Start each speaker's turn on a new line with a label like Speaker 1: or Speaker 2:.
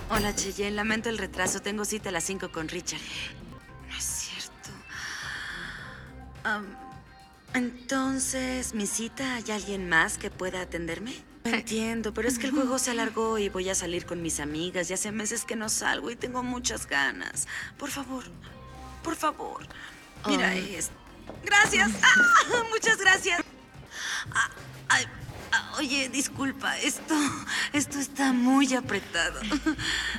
Speaker 1: Hola, Cheyenne. Lamento el retraso. Tengo cita a las 5 con Richard. No es cierto. Am, entonces, ¿mi cita hay alguien más que pueda atenderme? Entiendo, pero es que el juego se alargó y voy a salir con mis amigas. Ya hace meses que no salgo y tengo muchas ganas. Por favor, por favor. Mira
Speaker 2: Um,
Speaker 1: esto. Gracias. Muchas gracias. Ah, ay, oye, disculpa, esto está muy apretado.